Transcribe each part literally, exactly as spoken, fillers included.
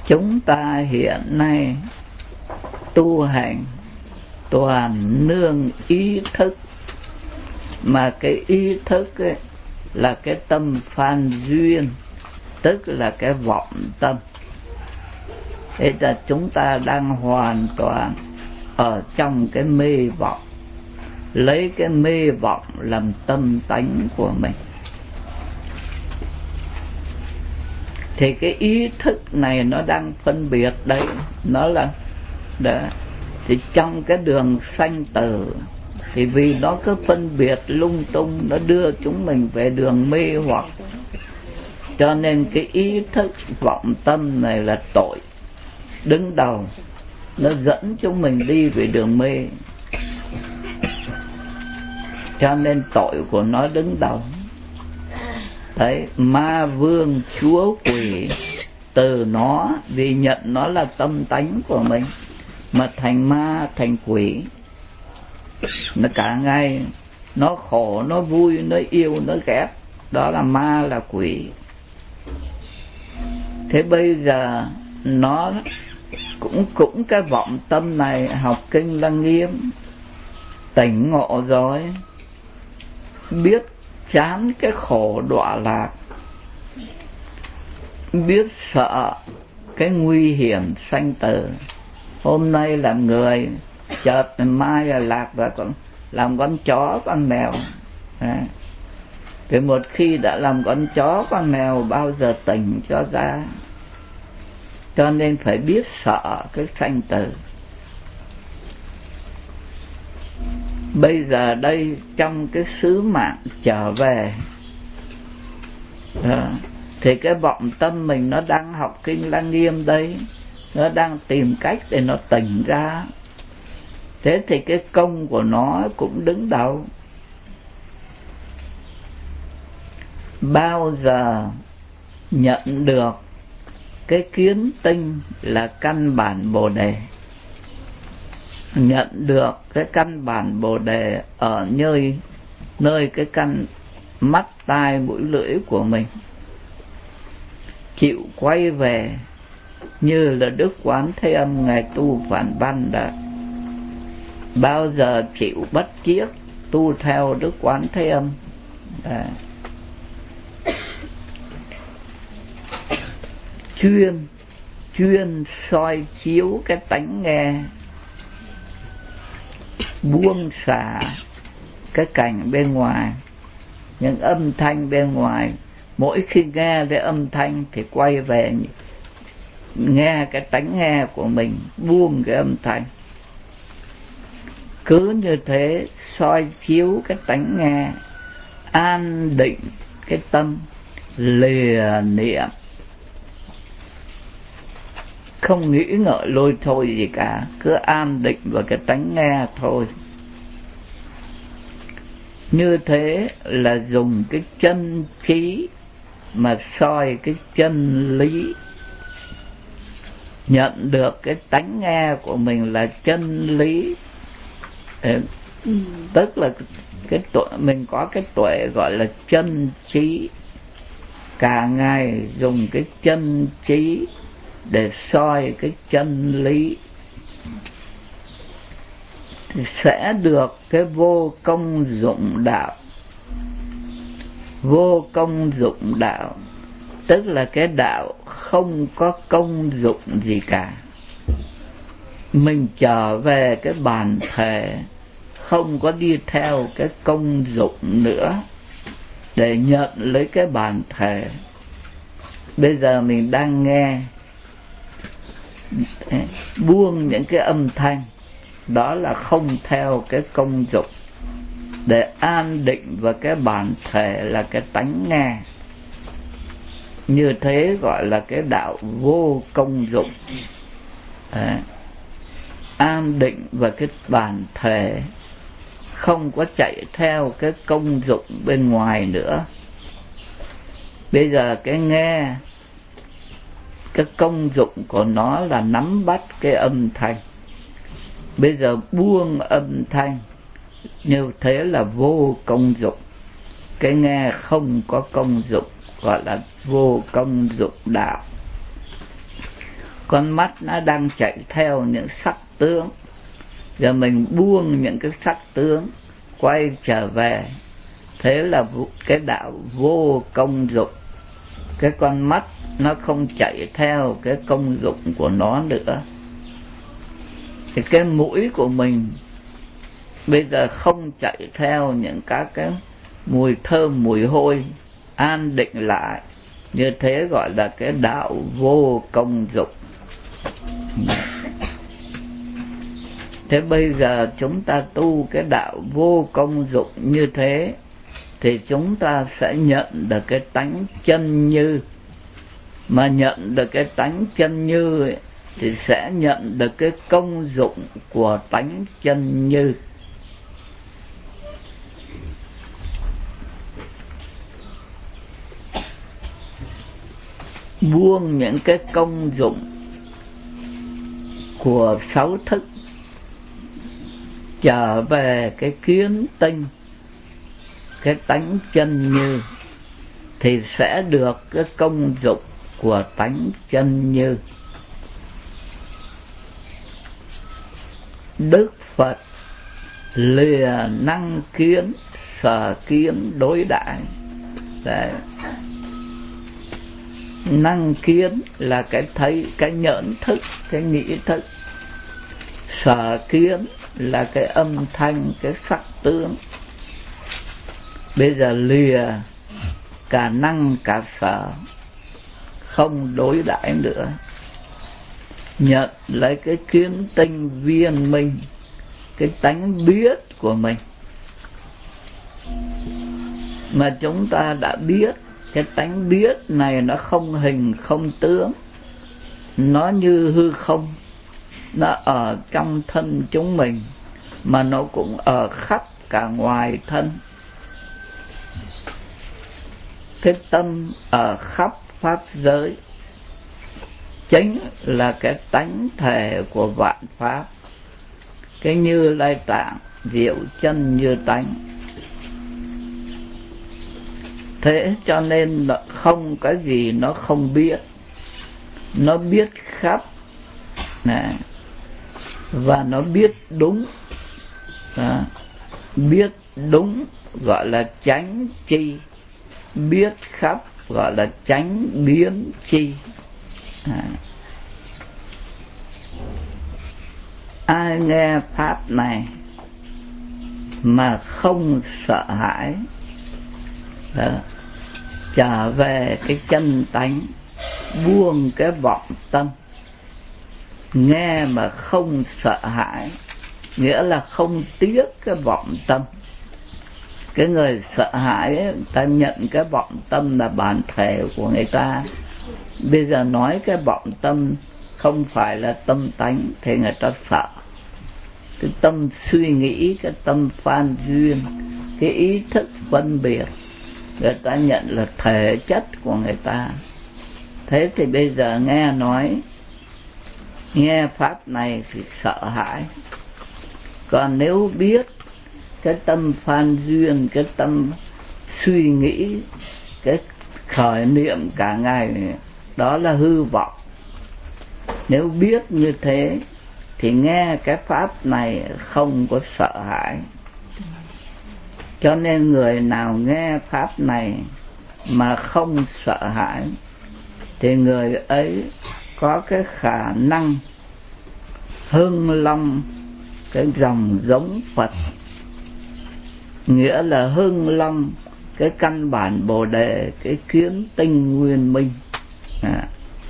chúng ta hiện nay tu hành toàn nương ý thức, mà cái ý thức ấy là cái tâm phan duyên, tức là cái vọng tâm. Thế là chúng ta đang hoàn toàn ở trong cái mê vọng, lấy cái mê vọng làm tâm tánh của mình. Thì cái ý thức này nó đang phân biệt đấy, nó là đó. Thì trong cái đường sanh tử, thì vì nó cứ phân biệt lung tung, nó đưa chúng mình về đường mê hoặc, cho nên cái ý thức vọng tâm này là tội đứng đầu, nó dẫn chúng mình đi về đường mê, cho nên tội của nó đứng đầu. Đấy, ma vương chúa quỷ từ nó, vì nhận nó là tâm tánh của mình mà thành ma thành quỷ. Nó cả ngày nó khổ, nó vui, nó yêu, nó ghét, đó là ma là quỷ. Thế bây giờ nó cũng cũng cái vọng tâm này học kinh Lăng Nghiêm, tỉnh ngộ rồi, biết chán cái khổ đọa lạc, biết sợ cái nguy hiểm sanh tử. Hôm nay làm người, chợt mai là lạc và còn làm con chó con mèo. Thì một khi đã làm con chó con mèo, bao giờ tỉnh cho ra. Cho nên phải biết sợ cái sanh tử. Bây giờ đây trong cái sứ mạng trở về à, thì cái vọng tâm mình nó đang học kinh Lăng Nghiêm đây, nó đang tìm cách để nó tỉnh ra. Thế thì cái công của nó cũng đứng đầu. Bao giờ nhận được cái kiến tinh là căn bản Bồ Đề, nhận được cái căn bản Bồ Đề ở nơi nơi cái căn mắt tai mũi lưỡi của mình, chịu quay về như là Đức Quán Thế Âm ngài tu Phản Văn đã, bao giờ chịu bất chiết tu theo Đức Quán Thế Âm à. chuyên chuyên soi chiếu cái tánh nghe, buông xả cái cảnh bên ngoài, những âm thanh bên ngoài. Mỗi khi nghe cái âm thanh thì quay về nghe cái tánh nghe của mình, buông cái âm thanh. Cứ như thế soi chiếu cái tánh nghe, an định cái tâm, lìa niệm, không nghĩ ngợi lôi thôi gì cả, cứ an định vào cái tánh nghe thôi. Như thế là dùng cái chân trí mà soi cái chân lý, nhận được cái tánh nghe của mình là chân lý. Ừ. Tức là cái tuệ, mình có cái tuệ gọi là chân trí, cả ngày dùng cái chân trí để soi cái chân lý, thì sẽ được cái vô công dụng đạo. Vô công dụng đạo tức là cái đạo không có công dụng gì cả. Mình trở về cái bản thể, không có đi theo cái công dụng nữa để nhận lấy cái bản thể. Bây giờ mình đang nghe, buông những cái âm thanh, đó là không theo cái công dụng, để an định vào cái bản thể là cái tánh nghe. Như thế gọi là cái đạo vô công dụng. Đấy. An định vào cái bản thể, không có chạy theo cái công dụng bên ngoài nữa. Bây giờ cái nghe, cái công dụng của nó là nắm bắt cái âm thanh. Bây giờ buông âm thanh, như thế là vô công dụng. Cái nghe không có công dụng, gọi là vô công dụng đạo. con mắt nó đang chạy theo những sắc tướng, giờ mình buông những cái sắc tướng quay trở về, thế là cái đạo vô công dụng. Cái con mắt nó không chạy theo cái công dụng của nó nữa. Thì cái mũi của mình bây giờ không chạy theo những các cái mùi thơm mùi hôi, an định lại, như thế gọi là cái đạo vô công dụng. Thế bây giờ chúng ta tu cái đạo vô công dụng như thế thì chúng ta sẽ nhận được cái tánh chân như. Mà nhận được cái tánh chân như ấy, thì sẽ nhận được cái công dụng của tánh chân như. Buông những cái công dụng của sáu thức, trở về cái kiến tinh, cái tánh chân như, thì sẽ được cái công dụng của tánh chân như. Đức Phật lìa năng kiến sở kiến đối đãi. Đấy. Năng kiến là cái thấy, cái nhẫn thức, cái nghĩ thức. Sở kiến là cái âm thanh, cái sắc tướng. Bây giờ lìa cả năng cả sở, không đối đãi nữa, nhận lấy cái kiến tinh viên minh, cái tánh biết của mình. Mà chúng ta đã biết, cái tánh biết này nó không hình không tướng, nó như hư không, nó ở trong thân chúng mình, mà nó cũng ở khắp cả ngoài thân. Cái tâm ở khắp pháp giới, chính là cái tánh thể của vạn pháp. Cái Như Lai Tạng diệu chân như tánh. Thế cho nên không cái gì nó không biết, nó biết khắp này, và nó biết đúng. Đó. Biết đúng gọi là chánh chi, biết khắp gọi là chánh biến chi. À. Ai nghe pháp này mà không sợ hãi, đó, trở về cái chân tánh, buông cái vọng tâm, nghe mà không sợ hãi, nghĩa là không tiếc cái vọng tâm. Cái người sợ hãi ấy, ta nhận cái vọng tâm là bản thể của người ta. Bây giờ nói cái vọng tâm không phải là tâm tánh thì người ta sợ. Cái tâm suy nghĩ, cái tâm phan duyên, cái ý thức phân biệt, người ta nhận là thể chất của người ta. Thế thì bây giờ nghe nói, nghe pháp này thì sợ hãi. Còn nếu biết cái tâm phan duyên, cái tâm suy nghĩ, cái khởi niệm cả ngày, đó là hư vọng, nếu biết như thế thì nghe cái pháp này không có sợ hãi. Cho nên người nào nghe pháp này mà không sợ hãi thì người ấy có cái khả năng hưng long cái dòng giống Phật, nghĩa là hưng long cái căn bản Bồ Đề, cái kiến tinh nguyên minh. À.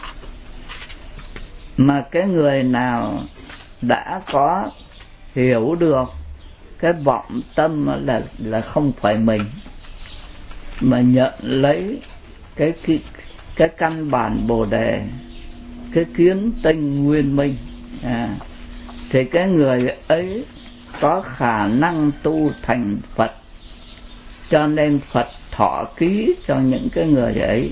Mà cái người nào đã có hiểu được cái vọng tâm là là không phải mình, mà nhận lấy cái cái, cái căn bản Bồ Đề, cái kiến tinh nguyên minh, à, thì cái người ấy có khả năng tu thành Phật. Cho nên Phật thọ ký cho những cái người ấy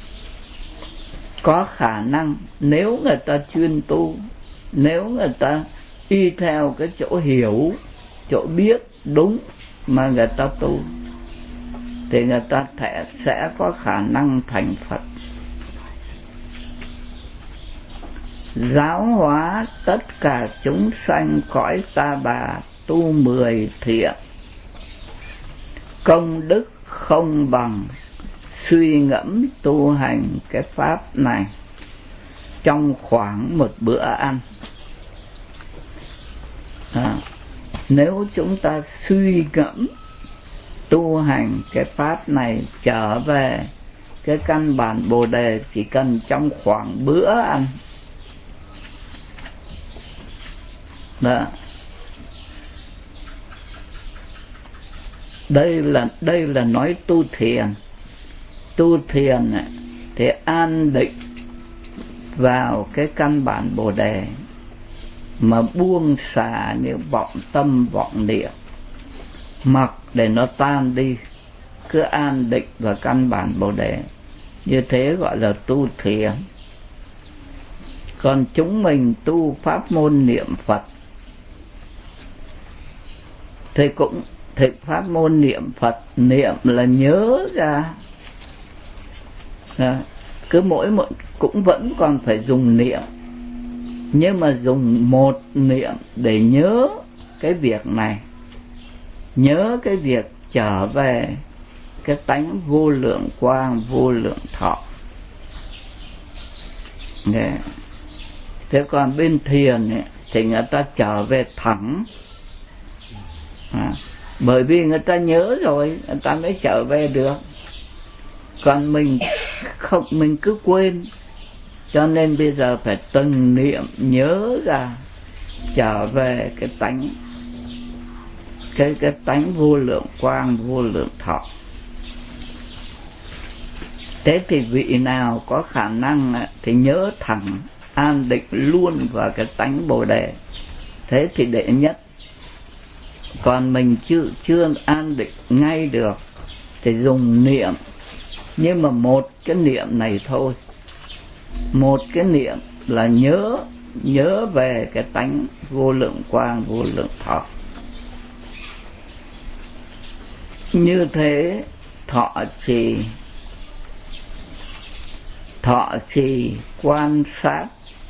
có khả năng, nếu người ta chuyên tu, nếu người ta y theo cái chỗ hiểu, chỗ biết đúng mà người ta tu, thì người ta sẽ có khả năng thành Phật. giáo hóa tất cả chúng sanh cõi ta bà tu mười thiện. Công đức không bằng suy ngẫm tu hành cái pháp này trong khoảng một bữa ăn. À, nếu chúng ta suy ngẫm tu hành cái pháp này trở về cái căn bản Bồ Đề chỉ cần trong khoảng bữa ăn. Đó. Đây là đây là nói tu thiền. Tu thiền thì an định vào cái căn bản Bồ Đề, mà buông xả những vọng tâm vọng niệm, mặc để nó tan đi, cứ an định vào căn bản Bồ Đề. Như thế gọi là tu thiền. Còn chúng mình tu pháp môn niệm Phật thì cũng thì pháp môn niệm Phật, niệm là nhớ ra, à, cứ mỗi một cũng vẫn còn phải dùng niệm, nhưng mà dùng một niệm để nhớ cái việc này, nhớ cái việc trở về cái tánh vô lượng quang vô lượng thọ. Đấy. Thế còn bên thiền ấy, thì người ta trở về thẳng, à, bởi vì người ta nhớ rồi người ta mới trở về được. Còn mình không, mình cứ quên, cho nên bây giờ phải từng niệm nhớ ra trở về cái tánh cái cái tánh vô lượng quang vô lượng thọ. Thế thì vị nào có khả năng thì nhớ thẳng an định luôn vào cái tánh Bồ Đề, thế thì đệ nhất. Còn mình chưa chưa an định ngay được thì dùng niệm, nhưng mà một cái niệm này thôi, một cái niệm là nhớ nhớ về cái tánh vô lượng quang vô lượng thọ. Như thế thọ trì thọ trì quan sát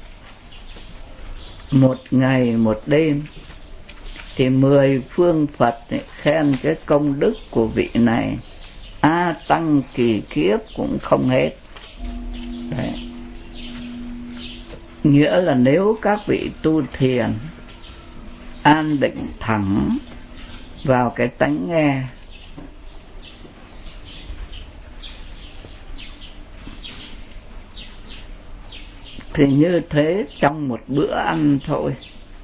một ngày một đêm thì mười phương Phật khen cái công đức của vị này a tăng kỳ kiếp cũng không hết. Đấy. Nghĩa là nếu các vị tu thiền an định thẳng vào cái tánh nghe, thì như thế trong một bữa ăn thôi,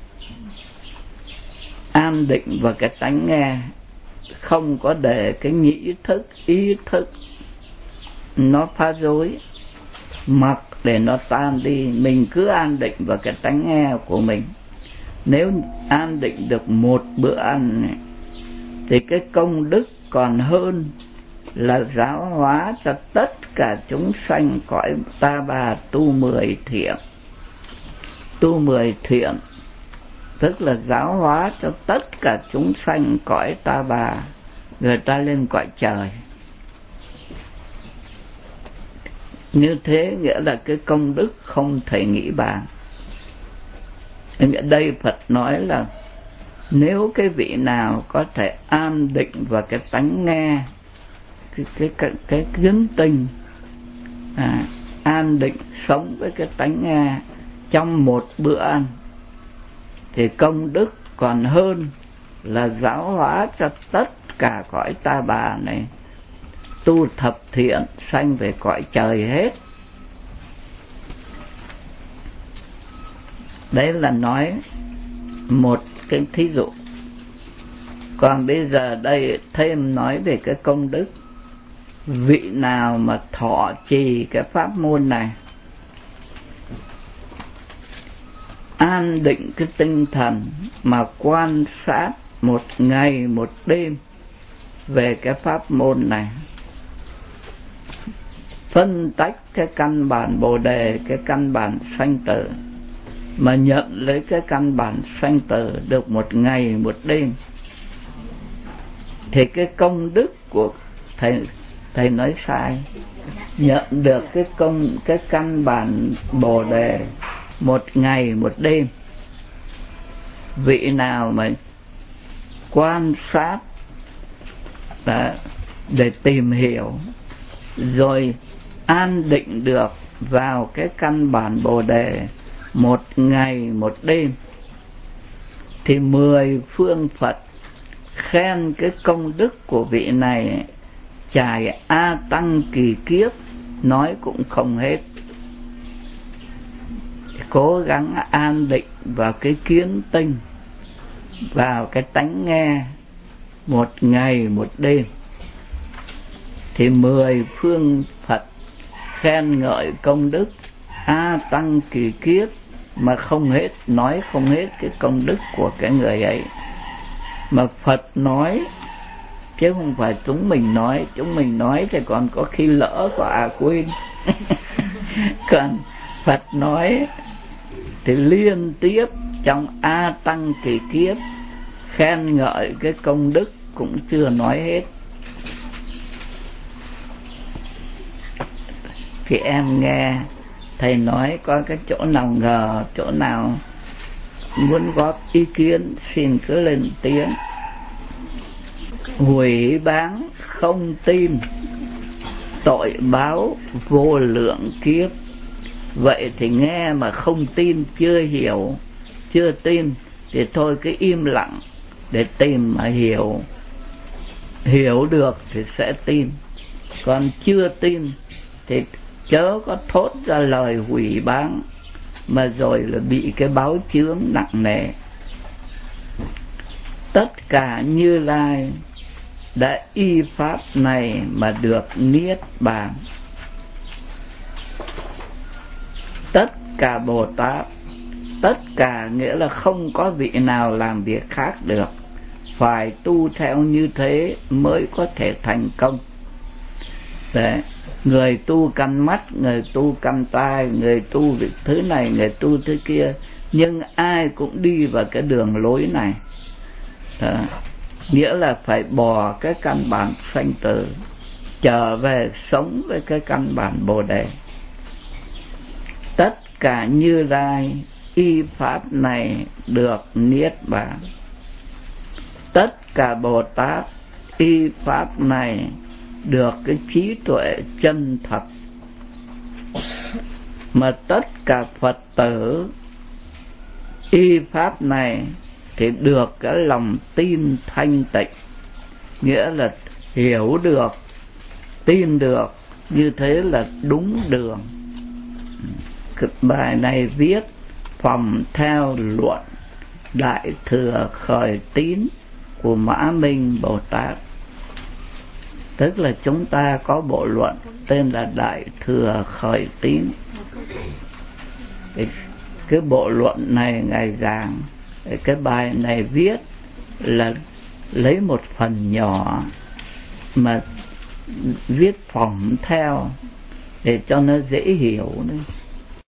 an định vào cái tánh nghe, không có để cái nhĩ thức ý thức nó phá rối, mặc để nó tan đi, mình cứ an định vào cái tánh nghe của mình. Nếu an định được một bữa ăn này, thì cái công đức còn hơn là giáo hóa cho tất cả chúng sanh cõi ta bà tu mười thiện. Tu mười thiện tức là giáo hóa cho tất cả chúng sanh cõi ta bà, người ta lên cõi trời. Như thế nghĩa là cái công đức không thể nghĩ bàn. Ở đây Phật nói là nếu cái vị nào có thể an định vào cái tánh nghe, cái cái cái, cái kiến tình, à, an định sống với cái tánh nghe trong một bữa ăn, thì công đức còn hơn là giáo hóa cho tất cả cõi ta bà này tu thập thiện sanh về cõi trời hết. Đấy là nói một cái thí dụ. Còn bây giờ đây thêm nói về cái công đức. Vị nào mà thọ trì cái pháp môn này, an định cái tinh thần mà quan sát một ngày một đêm về cái pháp môn này, phân tách cái căn bản Bồ Đề, cái căn bản sanh tử, mà nhận lấy cái căn bản sanh tử được một ngày một đêm, thì cái công đức của thầy thầy nói sai. Nhận được cái công cái căn bản Bồ Đề một ngày một đêm. Vị nào mà quan sát để tìm hiểu rồi an định được vào cái căn bản Bồ Đề một ngày một đêm, thì mười phương Phật khen cái công đức của vị này trải a tăng kỳ kiếp nói cũng không hết. Cố gắng an định vào cái kiến tinh, vào cái tánh nghe một ngày một đêm, thì mười phương Phật khen ngợi công đức a tăng kỳ kiếp mà không hết, nói không hết cái công đức của cái người ấy. Mà Phật nói chứ không phải chúng mình nói. Chúng mình nói thì còn có khi lỡ có à quên. Còn Phật nói thì liên tiếp trong a tăng kỳ kiếp khen ngợi cái công đức cũng chưa nói hết. Thì em nghe thầy nói có cái chỗ nào ngờ, chỗ nào muốn góp ý kiến xin cứ lên tiếng. Hủy bán không tin, tội báo vô lượng kiếp. Vậy thì nghe mà không tin, chưa hiểu, chưa tin thì thôi cứ im lặng để tìm mà hiểu. Hiểu được thì sẽ tin, còn chưa tin thì chớ có thốt ra lời hủy bán, mà rồi là bị cái báo chướng nặng nề. Tất cả Như Lai đã y pháp này mà được niết bàn. Tất cả Bồ Tát, tất cả nghĩa là không có vị nào làm việc khác được, phải tu theo như thế mới có thể thành công. Đấy. Người tu căn mắt, người tu căn tai, người tu việc thứ này, người tu thứ kia, nhưng ai cũng đi vào cái đường lối này. Đó. Nghĩa là phải bỏ cái căn bản sanh tử, trở về sống với cái căn bản Bồ Đề. Tất cả Như Lai y pháp này được niết bàn. Tất cả Bồ Tát y pháp này được cái trí tuệ chân thật. Mà tất cả Phật tử y pháp này thì được cái lòng tin thanh tịnh, nghĩa là hiểu được, tin được, như thế là đúng đường. Bài này viết phòng theo luận Đại Thừa Khởi Tín của Mã Minh Bồ Tát. Tức là chúng ta có bộ luận tên là Đại Thừa Khởi Tín. Cái, cái bộ luận này Ngài giảng, cái bài này viết là lấy một phần nhỏ mà viết phỏng theo để cho nó dễ hiểu đấy.